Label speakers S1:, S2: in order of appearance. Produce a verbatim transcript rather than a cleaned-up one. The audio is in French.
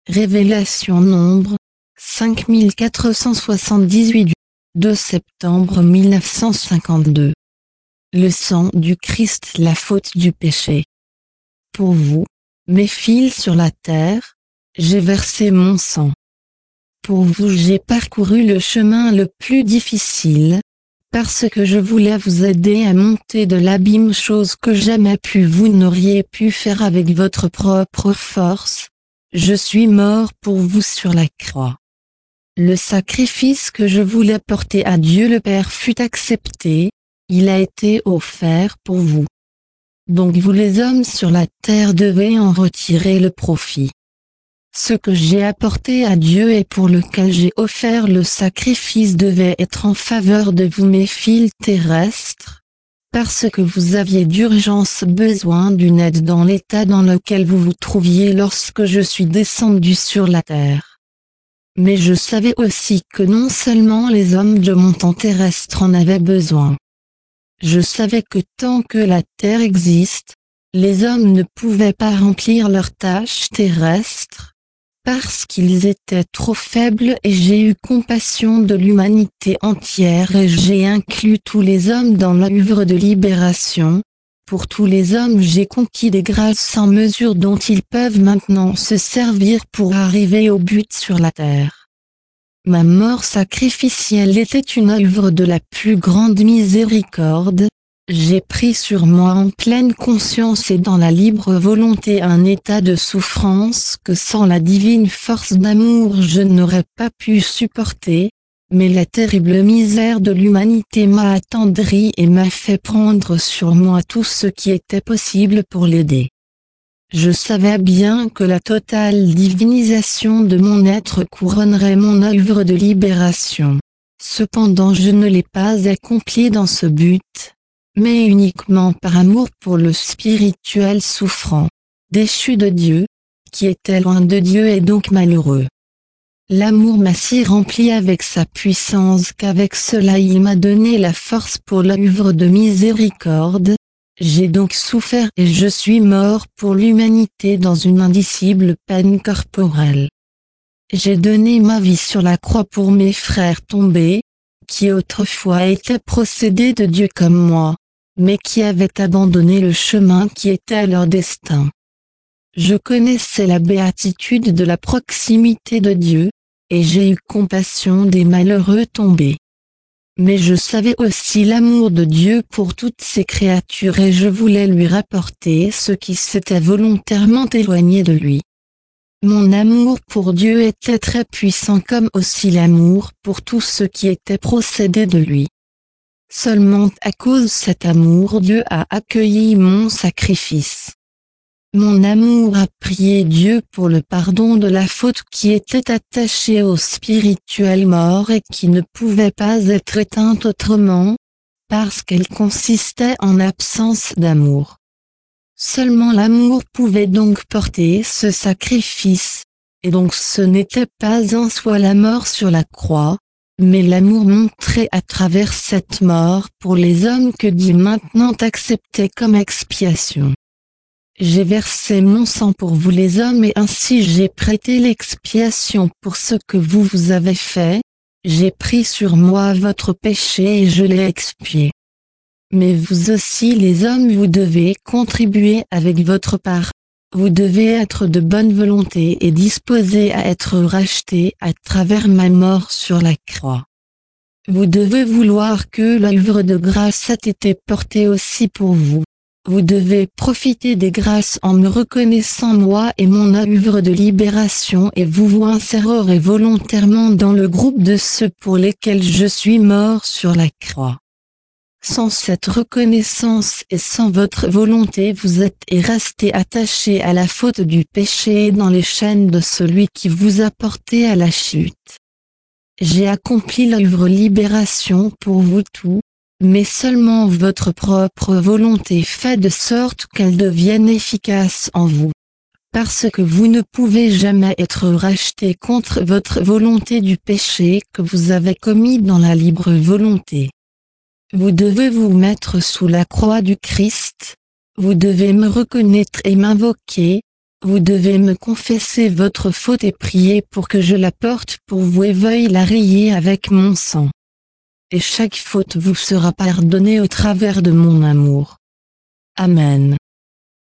S1: Révélation Nombre, cinq mille quatre cent soixante-dix-huit du deux septembre mille neuf cent cinquante-deux. Le sang du Christ, la faute du péché. Pour vous, mes fils sur la terre, j'ai versé mon sang. Pour vous j'ai parcouru le chemin le plus difficile, parce que je voulais vous aider à monter de l'abîme, chose que jamais pu vous n'auriez pu faire avec votre propre force. Je suis mort pour vous sur la croix. Le sacrifice que je voulais porter à Dieu le Père fut accepté, il a été offert pour vous. Donc vous les hommes sur la terre devez en retirer le profit. Ce que j'ai apporté à Dieu et pour lequel j'ai offert le sacrifice devait être en faveur de vous mes fils terrestres, parce que vous aviez d'urgence besoin d'une aide dans l'état dans lequel vous vous trouviez lorsque je suis descendu sur la terre. Mais je savais aussi que non seulement les hommes de mon temps terrestre en avaient besoin. Je savais que tant que la terre existe, les hommes ne pouvaient pas remplir leurs tâches terrestres, parce qu'ils étaient trop faibles, et j'ai eu compassion de l'humanité entière et j'ai inclus tous les hommes dans l'œuvre de libération. Pour tous les hommes j'ai conquis des grâces sans mesure dont ils peuvent maintenant se servir pour arriver au but sur la terre. Ma mort sacrificielle était une œuvre de la plus grande miséricorde. J'ai pris sur moi en pleine conscience et dans la libre volonté un état de souffrance que sans la divine force d'amour je n'aurais pas pu supporter, mais la terrible misère de l'humanité m'a attendri et m'a fait prendre sur moi tout ce qui était possible pour l'aider. Je savais bien que la totale divinisation de mon être couronnerait mon œuvre de libération. Cependant je ne l'ai pas accomplie dans ce but, mais uniquement par amour pour le spirituel souffrant, déchu de Dieu, qui était loin de Dieu et donc malheureux. L'amour m'a si rempli avec sa puissance qu'avec cela il m'a donné la force pour l'œuvre de miséricorde. J'ai donc souffert et je suis mort pour l'humanité dans une indicible peine corporelle. J'ai donné ma vie sur la croix pour mes frères tombés, qui autrefois étaient procédés de Dieu comme moi, mais qui avaient abandonné le chemin qui était leur destin. Je connaissais la béatitude de la proximité de Dieu, et j'ai eu compassion des malheureux tombés. Mais je savais aussi l'amour de Dieu pour toutes ses créatures et je voulais lui rapporter ceux qui s'étaient volontairement éloignés de lui. Mon amour pour Dieu était très puissant comme aussi l'amour pour tous ceux qui étaient procédés de lui. Seulement à cause de cet amour Dieu a accueilli mon sacrifice. Mon amour a prié Dieu pour le pardon de la faute qui était attachée au spirituel mort et qui ne pouvait pas être éteinte autrement, parce qu'elle consistait en absence d'amour. Seulement l'amour pouvait donc porter ce sacrifice, et donc ce n'était pas en soi la mort sur la croix, mais l'amour montré à travers cette mort pour les hommes que Dieu maintenant acceptait comme expiation. J'ai versé mon sang pour vous les hommes et ainsi j'ai prêté l'expiation pour ce que vous vous avez fait, j'ai pris sur moi votre péché et je l'ai expié. Mais vous aussi les hommes vous devez contribuer avec votre part, vous devez être de bonne volonté et disposés à être rachetés à travers ma mort sur la croix. Vous devez vouloir que l'œuvre de grâce ait été portée aussi pour vous. Vous devez profiter des grâces en me reconnaissant moi et mon œuvre de libération et vous vous insérerez volontairement dans le groupe de ceux pour lesquels je suis mort sur la croix. Sans cette reconnaissance et sans votre volonté vous êtes et restez attachés à la faute du péché et dans les chaînes de celui qui vous a porté à la chute. J'ai accompli l'œuvre libération pour vous tous, mais seulement votre propre volonté fait de sorte qu'elle devienne efficace en vous. Parce que vous ne pouvez jamais être racheté contre votre volonté du péché que vous avez commis dans la libre volonté. Vous devez vous mettre sous la croix du Christ, vous devez me reconnaître et m'invoquer, Vous devez me confesser votre faute et prier pour que je la porte pour vous et veuille la rayer avec mon sang. Et chaque faute vous sera pardonnée au travers de mon amour. Amen.